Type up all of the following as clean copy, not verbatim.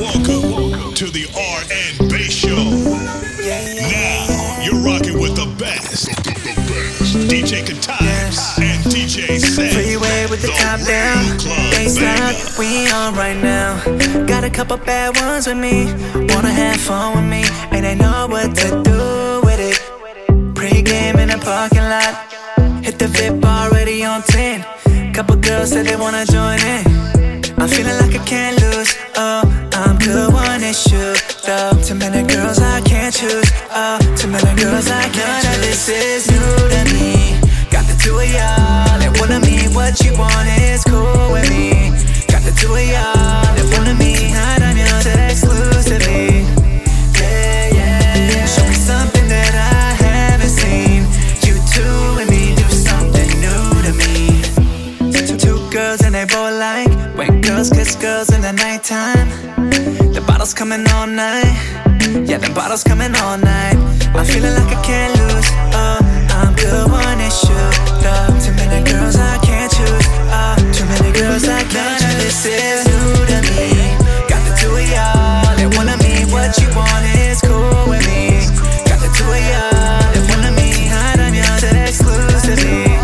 Welcome to the R&B Show. Now you're rocking with the best. DJ Katimes and DJ Sam. Freeway with the top down, baseline, we on right now. Got a couple bad ones with me, wanna have fun with me, and they know what to do with it. Pre-game in the parking lot, hit the VIP already on 10. Couple girls said they wanna join in. I'm feeling like I can't lose, oh, I'm good, one issue, though. Too many girls I can't choose, oh, too many girls I can't choose. None of this is new to me. Got the two of y'all that wanna me, what you want is cool with me. Got the two of y'all that wanna me, hide on yours exclusively. Yeah, yeah, yeah. Show me something that I haven't seen. You two and me do something new to me. Two girls and they both like when girls kiss girls in the nighttime. The bottles coming all night. Yeah, the bottles coming all night. I'm feeling like I can't lose. Oh, I'm good, one issue. Though too many girls I can't choose. Oh, too many girls I can't choose. None of this is new to me. Got the two of y'all that wanna me, what you want is cool with me. Got the two of y'all that wanna me, hide on yours exclusively.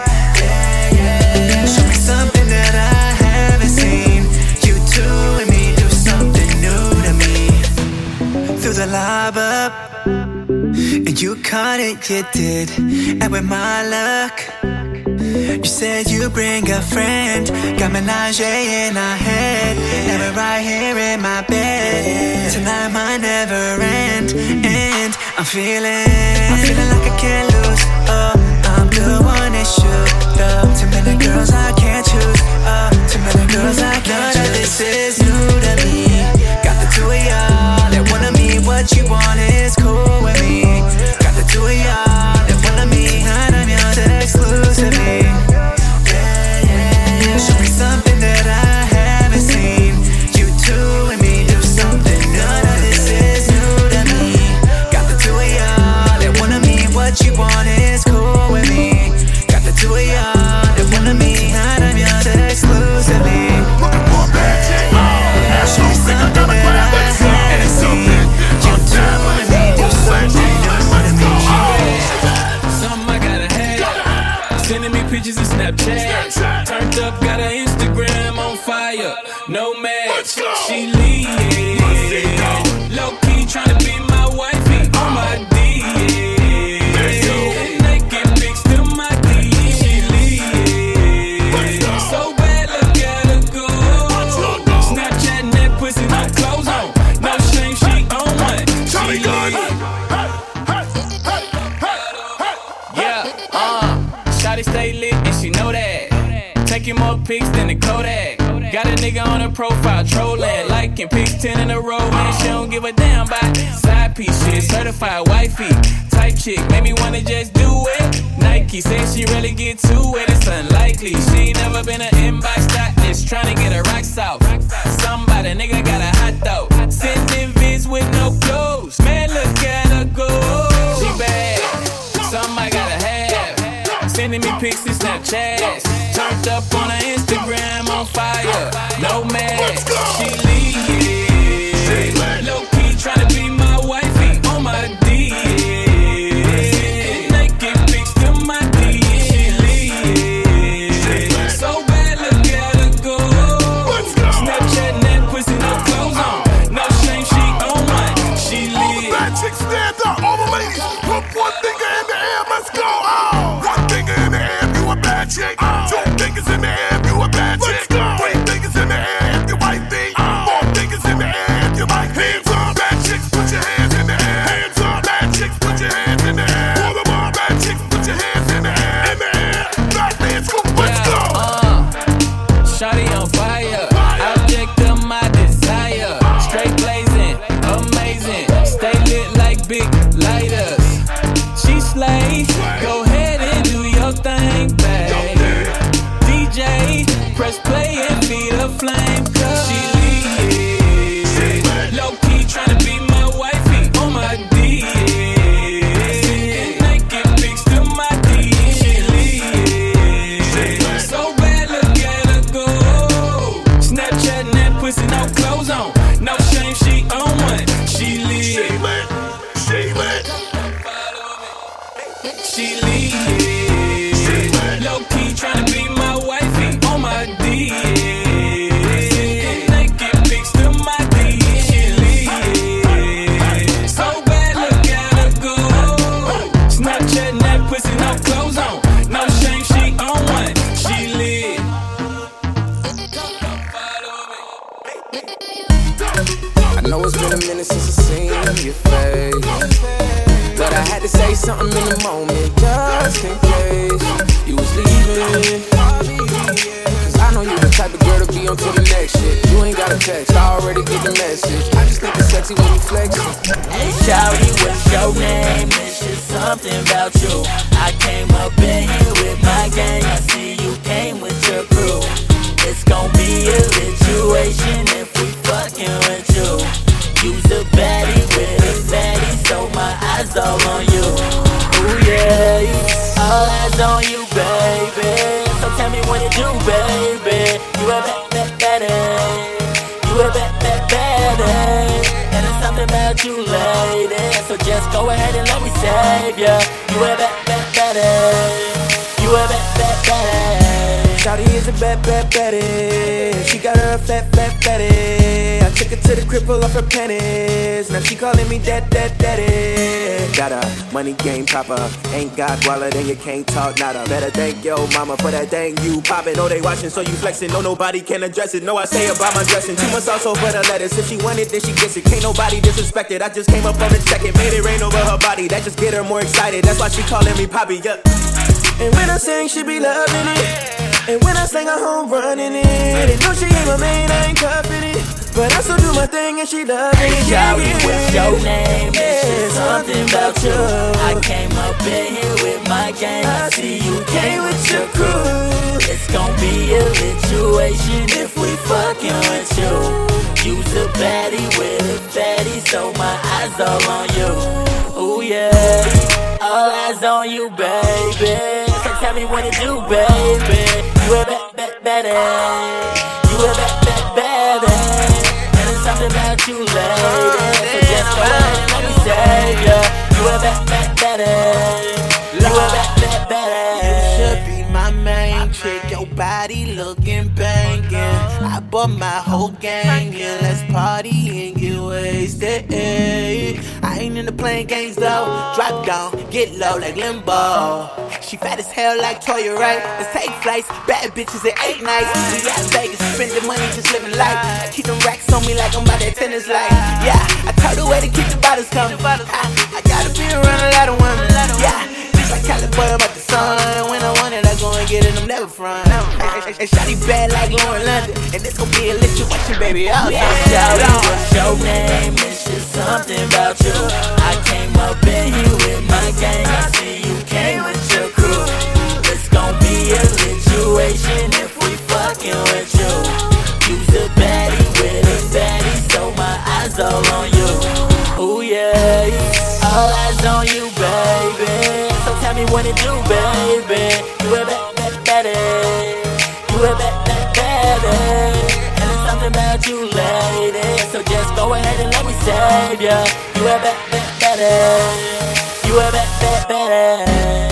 Show me something that I haven't seen. You two and me do something new to me. Threw the lob up and you caught it, you did. And with my luck, you said you bring a friend. Got menage in our head, and we're right here in my bed. Tonight might never end, and I'm feeling like I can't lose. Oh, I'm good, one issue, though. Too many girls I can't choose. Oh, too many girls I can't choose. None of this is new to me. Got the two of y'all that wanna me, what you want is cool with me. Got the two of y'all that wanna me, hide on yours exclusively. Yeah, yeah, yeah. Show me something that I haven't seen. You two and me do something. None of this is new to me. Got the two of y'all that wanna me, what you want is cool with me. Got the two of y'all that wanna me, hide on yours exclusively. Show me something that I haven't seen. You two and me do something new to me. Something I gotta have. Sending me pictures of Snapchat. Turned up, got her Instagram on fire. No match, she lead. Low key tryna be my wifey on my D. Naked pics to my D. She lead. So bad, look at her go. Snapchatting that pussy, no clothes on. No shame, she on one. She lead. Shawty stay lit and she know that. Taking more pics than the Kodak. Got a nigga on her profile trolling, liking pics 10 in a row, and she don't give a damn about side piece shit. Certified wifey type chick, made me wanna just do it. Nike said she really get to it, it's unlikely. She ain't never been an inbox stylist, tryna get her rocks off. Somebody nigga got a hot though, sending vids with no clothes. Man, look at her go, she bad. Something I gotta have. Sending me pics and Snapchats. Turned up on her Instagram on fire. No match, she lead. Low key tryna be my wifey on my D. Naked pics to my D. She lead. So bad, look at her go. Snapchatting that pussy, no clothes on. No shame, she on one. She lead. Bad chicks stand up, all the ladies. Put one finger in the air, let's go. One finger in the air, you a bad chick. Two fingers in the air, you a bad chick. Three fingers in the air, if you wifey. Four fingers I know it's been a minute since I seen your face, but I had to say something in the moment, just in case you was leaving. Cause I know you the type of girl to be on to the next shit. You ain't got a text, I already get the message. I just think it's sexy when you flex. Hey shawty, what's your name? It's just something about you. I came up in here with my gang. I see you came with your crew. It's gon' be a situation if we fucking with you. You's a baddie with a fatty, so my eyes all on you. Ooh yeah, all eyes on you, baby. So tell me what to do, baby. You a baddie, you a baddie, and it's something about you, lady. So just go ahead and let me save ya. You a baddie, you a baddie. Shawty is a bad baddie. She got her a fat fatty. I took her to the crib, pull off her panties. Now she calling me daddy. Got a money game proper. Ain't got guala, then you can't talk nada. Better thank yo mama for that thing you poppin'. Oh, they watching, so you flexin'. No, nobody can address it. No, I say about my dressing. 2 months also for the letters. If she want it, then she gets it. Can't nobody disrespect it. I just came up on the check it. Made it rain over her body. That just get her more excited. That's why she calling me poppy, yeah. And when I sing, she be loving it. And when I sing, I home running it. They know she ain't my main, I ain't cuffing it. But I still do my thing and she loving it. Shawty, what's your name? It's just something about you. I came up in here with my gang. I see you came with your crew. It's gon' be a situation if we fucking with you. You's a baddie with a fatty, so my eyes all on you. Ooh yeah, all eyes on you, baby. So tell me what to do, baby. You a baddie, you a baddie, and it's something about you, lady. So just go ahead and let me save ya. You a baddie, you a baddie. You should be my main chick. Your body looking banging. I bought my whole gang, yeah. Let's party and get wasted. I ain't into playing games though. Drop down, get low like Limbo. She fat as hell like Toya, right? Let's take flights, bad bitches at 8 nights. We out in Vegas, spending money, just living life. I keep them racks on me like I'm about that tennis life. Yeah, I told the way to keep the bottles coming. I gotta be around a lot of women. Yeah, just like California about the sun. When I want it, I go and get it, I'm never front. And shawty bad like Lauren London. And this gon' be a situation, baby. Oh, yeah. Shawty, what's your name? It's just something about you. I came up in here with my gang. I see you came with your crew. It's gon' be a situation if we fucking with you. You's a baddie with a fatty, so my eyes all on you. Ooh yeah, all eyes on you, baby. So tell me what to do, baby. You a baddie, you a baddie, and it's something about you, lady. So just go ahead and let me save ya. You a baddie, you a baddie.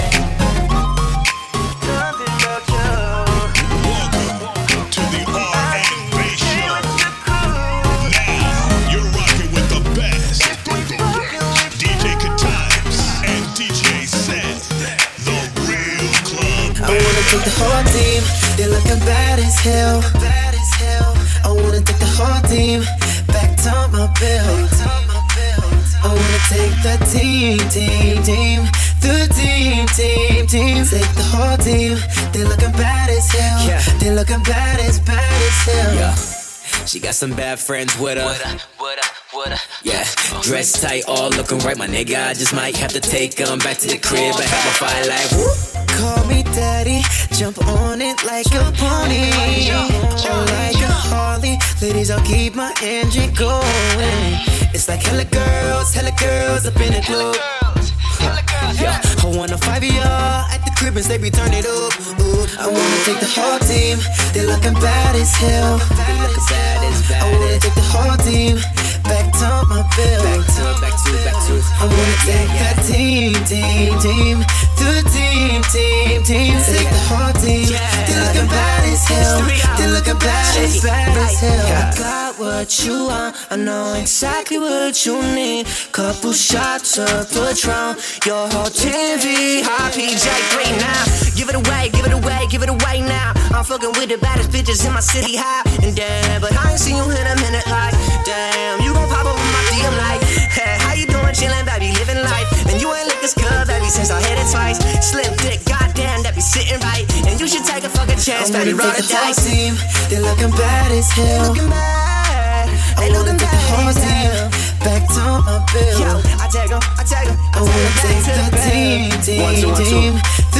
Take the whole team, they're looking bad as hell. I wanna take the whole team back to my bill. I wanna take the team, the team. Take the whole team, they're looking bad as hell. Yeah. They're looking bad as hell. Yeah. She got some bad friends with her. Yeah, dressed tight, all looking right, my nigga. I just might have to take them back to the crib and have a fire like whoop. Call me daddy, jump on it like a pony, or like a Harley. Ladies, I'll keep my engine going. It's like hella girls up in the club. Yeah, I wanna 5 y'all at the crib and say we turn it up. Ooh, I wanna take the whole team, they're looking bad as hell. I wanna take the whole team back to my bill. Back to. I wanna take that team, the team. Take the whole team. They're looking bad as hell. They're looking bad as hell. I got what you want. I know exactly what you need. Couple shots of Patron. Your whole team VIP, J3 now. Give it away, give it away, give it away now. I'm fucking with the baddest bitches in my city high. And damn, but I ain't seen you in a minute like, damn, you gon' pop up on my DM like, hey, how you doing, chillin', baby, living life. And you ain't lick this club, baby, since I hit it twice. Slim dick, goddamn, that be sitting right. And you should take a fucking chance, baby, roll the dice. Team, they're looking bad as hell. Looking bad, I wanna take the whole team back to my bill. Yo, I take 'em. I wanna take the team. The team.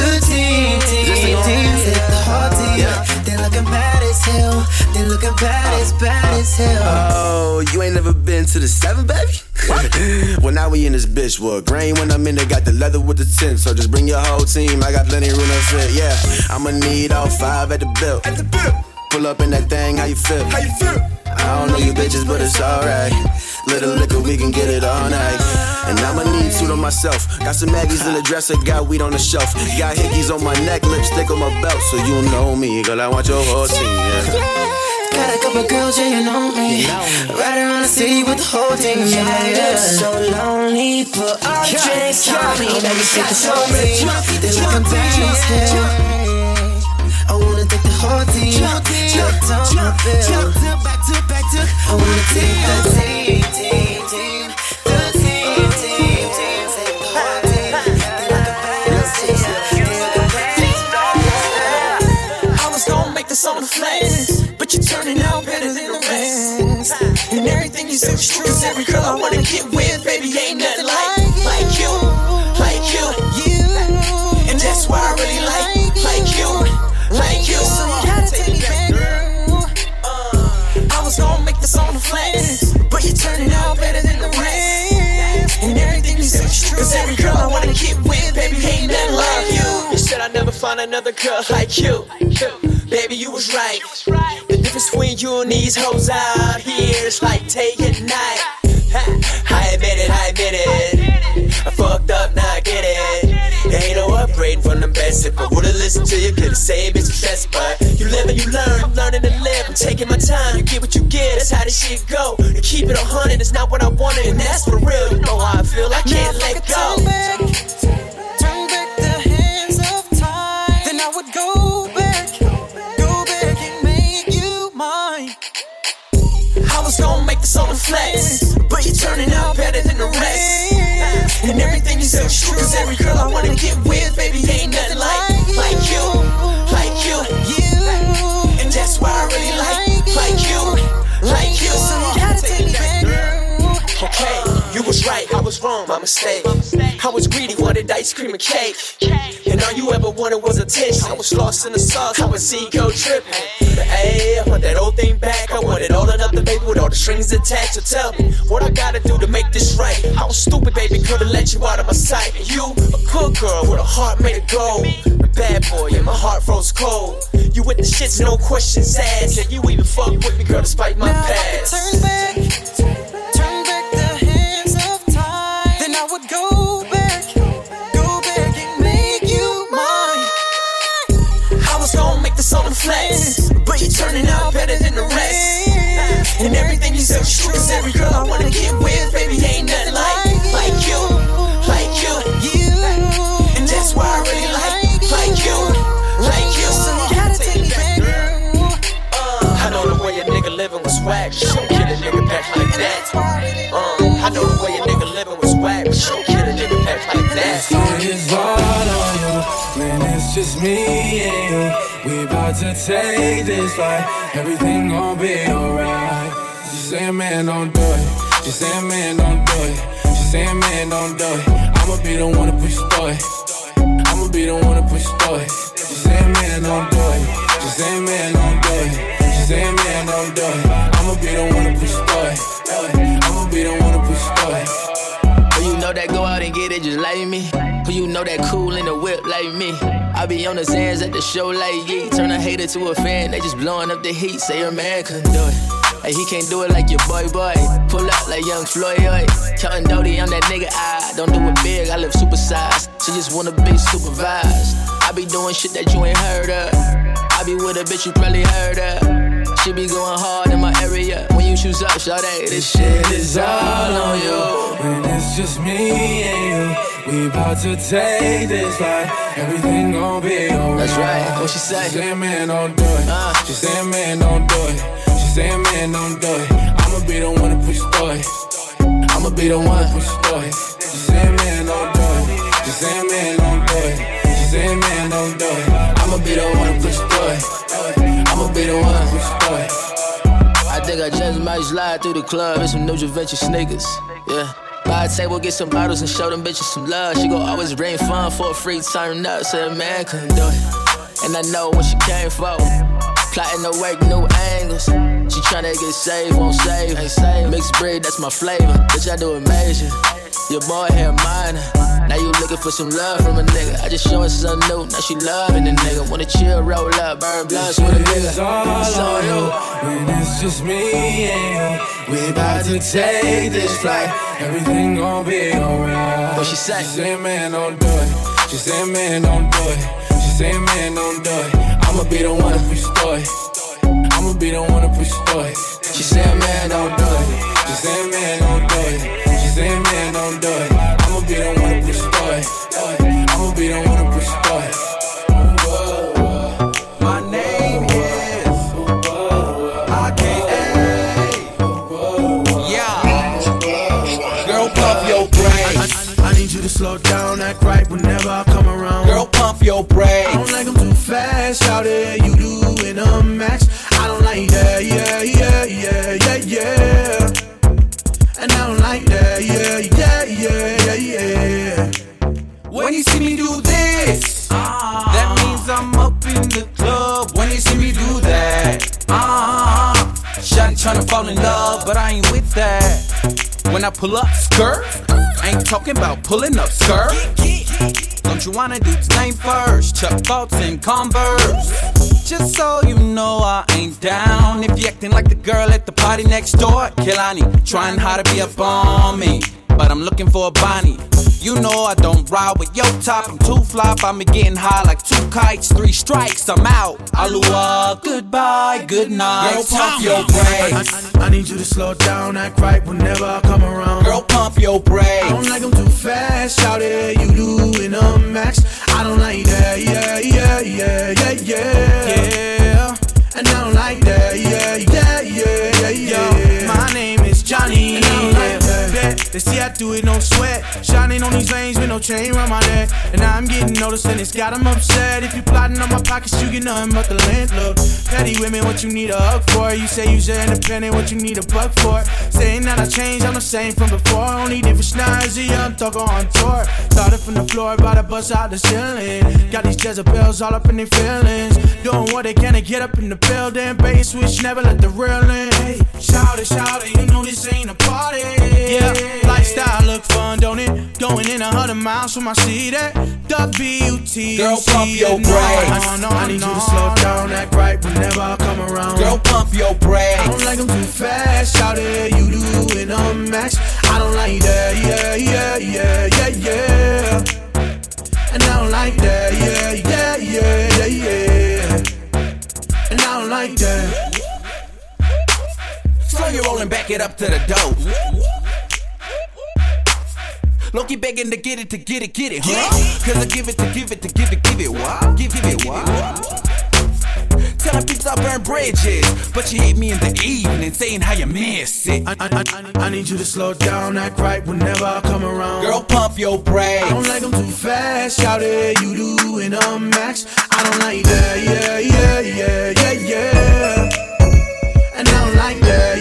Take the whole team. They're looking bad as hell. They're looking bad as hell. Oh, you ain't never been to the 7, baby? Well, now we in this bitch. Well, grain when I'm in there, got the leather with the tint. So just bring your whole team. I got plenty of room to fit. Yeah, I'ma need all 5 at the bill. Pull up in that thing, how you feel? I don't know you bitches, but it's alright. Little liquor, we can get it all night. And I'ma need 2 to myself. Got some Maggies in the dresser, got weed on the shelf. Got hickeys on my neck, lipstick on my belt. So you know me, girl, I want your whole team, yeah. Got a couple girls, yeah, you know me. Right around the city with the whole team, yeah. So lonely, put all the drinks on me. Let me take the whole team. They're looking bad as hell. I wanna take the whole team. Back to my bill. Back to. I wanna take the team. The team. Take the whole team. They're looking bad as hell. I was gonna make this on the flames, but you're turning out better than the rest. And everything you say is true. Cause every girl I wanna get with, baby, ain't nothing like you. And that's why I really like you. So you gotta take me back, girl. I was gonna make this on the flames, but you're turning out better than the rest. And everything you say is true. Cause every girl I wanna get with, baby, ain't nothing like you. You said I'd never find another girl like you. Baby, you was right. The difference between you and these hoes out here is like day and night. I admit it. I fucked up, now I get it. There ain't no upgrading from the best. If I would've listened to you, could've saved it's stress. But you live and you learn, I'm learning to live. I'm taking my time, you get what you get, that's how this shit go. To keep it 100, it's not what I wanted, and that's for real. You know how I feel, I can't let go. Turn back the hands of time. Then I would go back and make you mine. I was gonna make this on the flex, but you're turning out better than the rest. And everything you say is true. Cause every girl I wanna get with, baby, ain't nothing like you. And that's why I really like you. So you gotta take me back, girl. Okay, you was right, I was wrong, my mistake. I was greedy, wanted ice cream and cake. And all you ever wanted was attention. I was lost in the sauce, I was ego tripping. But hey, I want that old thing back. I want it all in up the baby with all the strings attached. So tell me, what I gotta do to make this right? I was stupid, baby, could've let you out of my sight. And you, a good girl with a heart made of gold. A bad boy, and my heart froze cold. You with the shits, no questions asked. Yeah, you even fuck with me, girl, despite my past. Turn back the hands of time. Then I would go back and make you mine. I was gonna make this on the flex, but you're turning out better than the rest. And everything you say is true. Cause every girl I wanna get with, baby, ain't nothing like you. And that's why I really like you. So you gotta take me back, girl. I know the way a nigga living was whack, but you don't get a nigga back like that. I know the way a nigga living was whack, but you don't get a nigga back like that. It's all on you, man, it's just me and you. We about to take this fight, everything gon' be alright. She saying, man, don't do it. She saying, man, don't do it. She saying, man, don't do it. I'ma be the one to push the story. I'ma be the one to push the story. She saying, man, don't do it. She saying, man, don't do it. She saying, man, don't do it. I'ma be the one to push the story. I'ma be the one to push the story. Who you know that go out and get it just like me? Who you know that cool in the whip like me? I be on the sands at the show like Yeet. Turn a hater to a fan, they just blowing up the heat. Say your man couldn't do it. Hey, he can't do it like your boy. Pull up like young Floyd. Counting Doty, I'm that nigga. I don't do it big, I live supersized. She just wanna be supervised. I be doing shit that you ain't heard of. I be with a bitch you probably heard of. She be going hard in my area. When you shoes up, shawty. This shit is all on you. When it's just me and you, we about to take this flight. Everything gon' be alright. That's right. What she say? She say, man, don't do it. She say, man, don't do it. She say, man, don't do it. I'ma be the one to push the story. I'ma be the one to push the story. She say, man, don't do it. She say, man, don't do it. She say, man, don't do it. I'ma be the one to push the story. I'ma be the one to push the story. I think I just might slide through the club in some new Juventus sneakers. Yeah. Buy a table, get some bottles and show them bitches some love. She gon' always bring fun for a free turn up. Said a man couldn't do it. And I know what she came for. Plotting to work new angles. She tryna get saved, won't save. Ain't save. Mixed breed, that's my flavor. Bitch, I do it major. Your boy here minor. Now you looking for some love from a nigga. I just showin' something new. Now she loving the nigga. Wanna chill, roll up, burn blunts with a nigga. It's all on you. When it's just me and you, we about to take this flight. Everything gon' be alright. What she say? She say, man, don't do it. She say, man, don't do it. She say, man, don't do it. I'ma be the one to push the story. I'ma be the one to push the story. She say, man, don't do it. She say, man, don't do it. She say, man, don't do it. I'ma be the one to push the story. I'ma be the one to push the story. My name is RKA. Yeah. Girl, pump your brakes. I need you to slow down, act right whenever I come around. Girl, pump your brakes. I don't like them too fast, shout it, you doing a max. I don't like that, yeah. And I don't like that, yeah. When you see me do this, that means I'm up in the club. When you see me do that, shawty tryna fall in love, but I ain't with that. When I pull up, skirt, I ain't talking about pulling up, skirt. Don't you wanna do this name first? Chuck Thoughts and Converse. Just so you know I ain't down. If you acting like the girl at the party next door, Kehlani, trying hard to be up on me, but I'm looking for a Bonnie. You know I don't ride with your top, I'm too flop. I'm getting high like 2 kites, 3 strikes, I'm out. Aloha, goodbye, good night. Girl, pump your brakes. I need you to slow down, act right whenever I come around. Girl, pump your brakes. I don't like them too fast, shout it, you doing a max. I don't like that, yeah. And I don't like that, yeah. My name is Johnny, and I don't like that. They see I do it, no sweat. Shining on these lanes with no chain around my neck. And now I'm getting noticed and it's got them upset. If you plotting on my pockets, you get nothing but the length. Look, petty women, what you need a hug for? You say you're independent, what you need a buck for? Saying that I changed, I'm the same from before. Only different schnars, a young talker on tour. Started from the floor, about to bust out the ceiling. Got these Jezebels all up in their feelings. Doing what they can to get up in the building. Bait and switch, never let the real in. Hey, shout it, you know this ain't a party. Yeah, lifestyle look fun, don't it? Going in 100 miles from my seat at WT. Girl, pump your brakes. I need you to slow down, act right whenever I come around. Girl, pump your brakes. I don't like them too fast, shout it, you doing a max. I don't like that, yeah. And I don't like that, yeah. And I don't like that. Slow your roll and back it up to the dope. Loki begging to get it, huh? Cause I give it, what? Give it, what? Tell her bitch I burn bridges, but you hit me in the evening, saying how you miss it. I need you to slow down, act right whenever I come around. Girl, pump your brakes. I don't like them too fast, shout it, you doing a max. I don't like that, yeah. And I don't like that,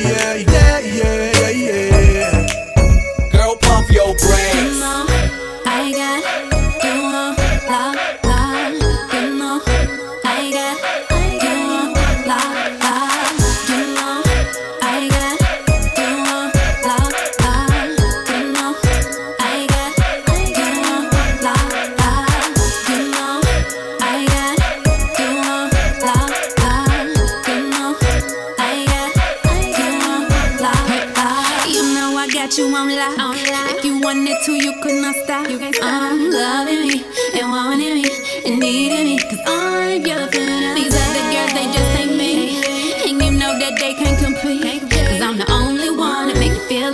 yeah. Girl, pump your brakes. You know, I got, you know, love, you know, I got, you know, love, you know, I got, you know, love, you know, I got, you know, love, you know, I got, you know, love, you know, I got, you know, love, you know I got you on lock. If you wanted to, you could not stop. I'm loving me and wanting me and needing me, cause I'm your fan. These other girls, they just ain't me, and you know that they can't compete, cause I'm the only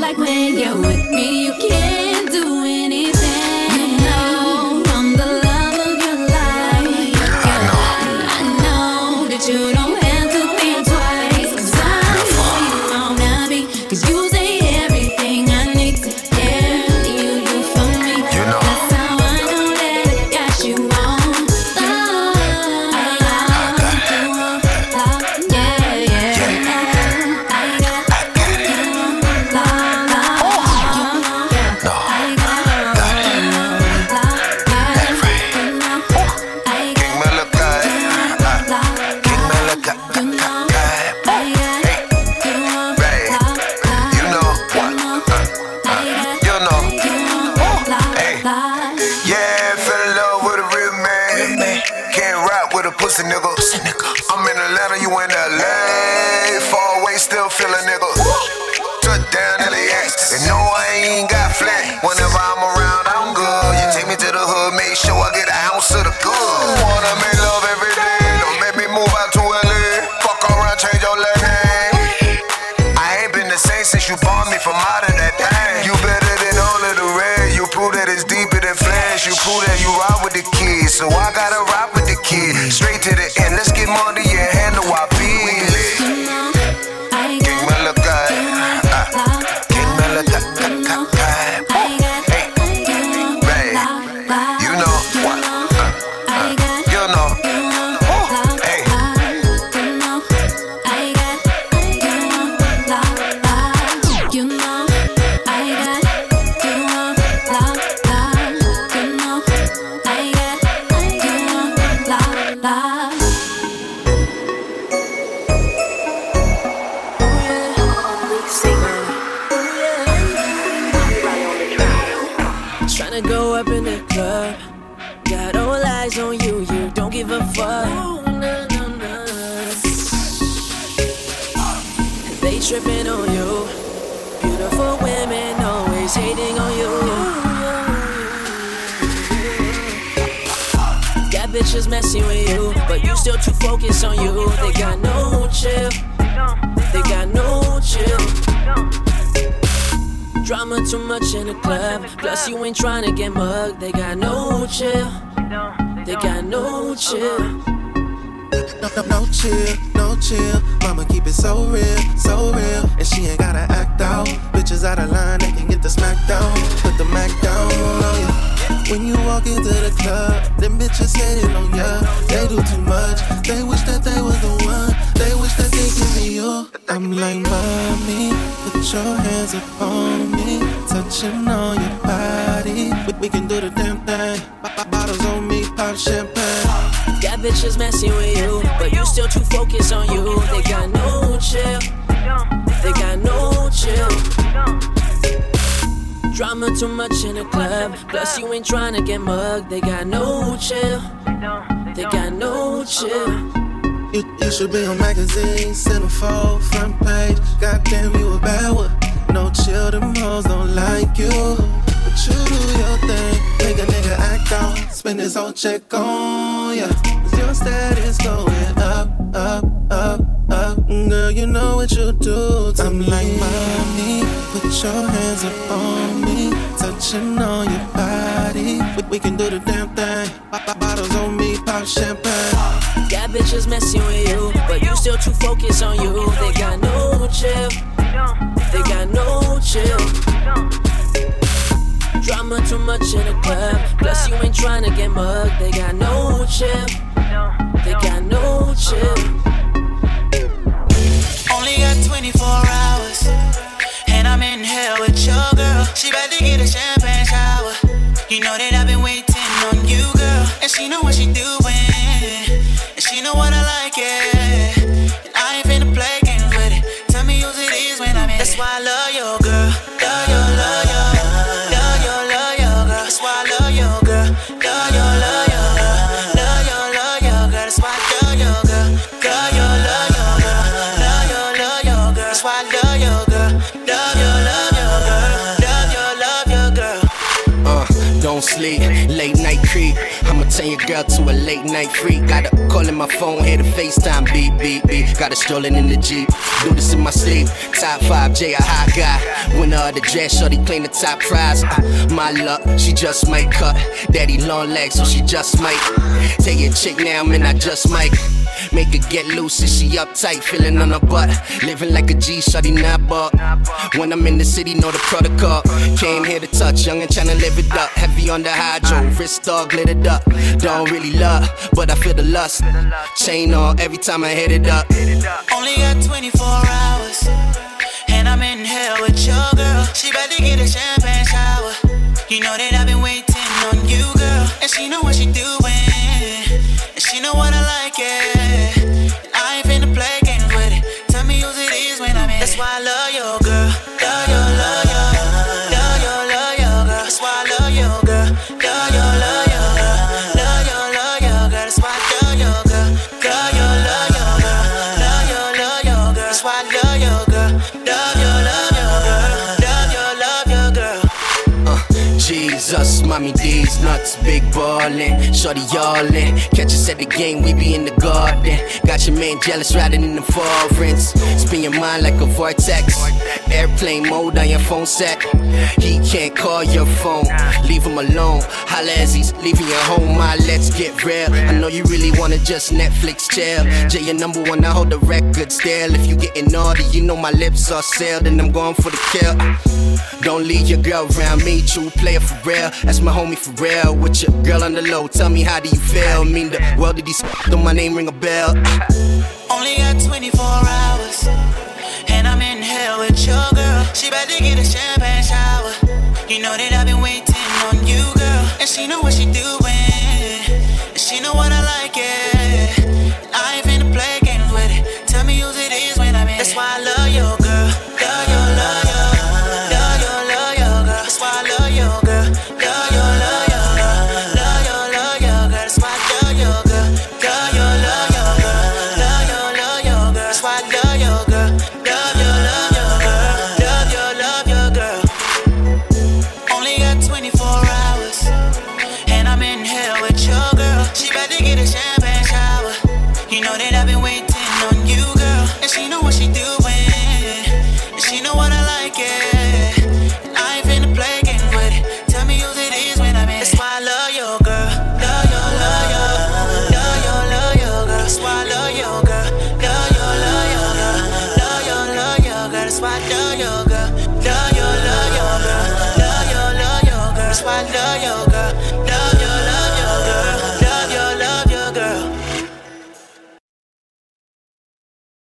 like when you're with me, you can't do anything. You know I'm the love of your life. I know that you don't have to think twice, 'cause I'm who you wanna be. 'Cause you say everything I need to hear. You do for me. You know. That's how I know that I got you on. Nigga. I'm in Atlanta, you in LA. Far away, still feeling nigga. Touchdown LAX, and no, I ain't got flat. Whenever I'm around, I'm good. You take me to the hood, make sure I get an ounce of the good. Wanna make love every day, don't make me move out to LA. Fuck around, change your last name. I ain't been the same since you bought me from out of that thing. You better than all of the red. You prove that it's deeper than flash. You prove that you ride with the kids, so I gotta ride with the kid. Straight to the end, let's get more to your handle while being lit. King Malachi, King Malachi, hey, babe, you know what? You know, hey. You know, I got you on lock. You know, I got you on lock. Tryna go up in the club, got all eyes on you, you don't give a fuck. They tripping on you, beautiful women always hating on you. Got bitches messing with you, but you still too focused on you. They got no chill, they got no chill. Drama too much in the club, plus you ain't tryna get mugged. They got no chill, they got no chill. No chill, no chill. Mama keep it so real, so real. And she ain't gotta act out. Bitches out of line, they can get the smack down. Put the Mac down on you. When you walk into the club, them bitches hating on ya. They do too much, they wish that they was the one. They wish that they could be you. I'm like, mommy, put your hands up on me. Touching on your body, we can do the damn thing. Bottles on me, pop champagne. Got bitches messing with you, but you still too focused on you. They got no chill, they got no chill. Drama too much in the club, plus you ain't tryna get mugged. They got no chill, they got no chill. You should be on magazines, centerfold, front page. Goddamn, you a bad one. No chill, them hoes don't like you. But you do your thing, make a nigga act out. Spend his whole check on ya. Cause your status going up, up, up, up. Girl, you know what you do to me. I'm like, mommy, put your hands up on me. Touching on your body, we can do the damn thing. Bottles on me, pop champagne. Got bitches messing with you, but you still too focused on you. They got no chill, they got no chill. Drama too much in the club, plus you ain't tryna get mugged. They got no chill, they got no chill. Only got 24 hours, and I'm in hell with your girl. She about to get a champagne shower. You know that I've been waiting on you, girl. And she know what she doing, and she know what I like, yeah. And I ain't finna play games with it. Tell me whose it is when I'm in. That's why I love your girl. Love your, love your, love your, love your girl. That's why I love your girl. Love your, love your, love your, love your girl. That's why I love your girl. Love your, love your girl. Love your, love your girl. That's why I love your girl. Love your, love your girl. Love your, love your girl. Don't sleep, Turn your girl to a late night freak. Got her calling my phone, hear the FaceTime beep, beep, beep. Got her strolling in the Jeep, do this in my sleep. Top 5, J, a hot guy. Winner of the dress, shorty claim the top prize. My luck, she just might cut. Daddy long legs, so she just might. Tell your chick now, man, I just might. Make her get loose and she uptight, feeling on her butt. Living like a G, shawty not bought. When I'm in the city, know the protocol. Came here to touch, young and tryna live it up. Heavy on the hydro, wrist all glittered up. Don't really love, but I feel the lust. Chain on every time I hit it up. Only got 24 hours, and I'm in hell with your girl. She about to get a champagne shower. You know that I've been waiting on you, girl. And she know what she doing, and she know what I like, yeah. I ain't finna play games with it. Tell me whose it is when I'm in. That's why I love your girl. Love your, love your, love your, love your girl. That's why I love your girl. Love your, love your, love your, love your girl. That's why I love your girl. Love your, love your girl. Love your, love your girl. That's why I love your girl. Love your, love your girl. Love your, love your girl. Jesus, mommy D's nuts, big ballin', shorty y'allin'. Catch us at the game, we be in the garden. Got your man jealous riding in the foreigns. Spin your mind like a vortex. Airplane mode on your phone set. He can't call your phone, leave him alone. Holla as he's leaving your home, let's get real. I know you really wanna just Netflix chill. Jay, your number one, I hold the record still. If you getting naughty, you know my lips are sealed, and I'm going for the kill. Don't leave your girl around me, true player for real. That's my homie for real. With your girl on the low, tell me how do you feel? Mean the world of these don't my name ring a bell? Only got 24 hours, and I'm in hell with your girl. She about to get a champagne shower. You know that I've been waiting on you, girl. And she know what she doing, and she know what I like, yeah. I ain't finna play games with it. Tell me whose it is when I'm in. That's why I love your girl. Love your, love your, love your, love your girl. That's why I love your girl. Love your, love your, love your, love your girl. That's why I love your girl. Love your, love your girl. Love your, love your girl. That's why I love your girl. Love your, love your girl. Love your, love your girl. Only got 24 hours, and I'm in hell with your girl. She about to get a champagne shower. You know that I've been waiting on you, girl. And she know what she doing, and she know what I like, yeah. I ain't finna play games with it. Tell me whose it is when I'm in. That's why I love your girl. Love your, love your, love your, love your girl. That's why I love your girl. Love your, love your girl. Love your, love your girl. That's why I love your girl. Love your, love your girl. Love your, love your girl. That's why I love your girl.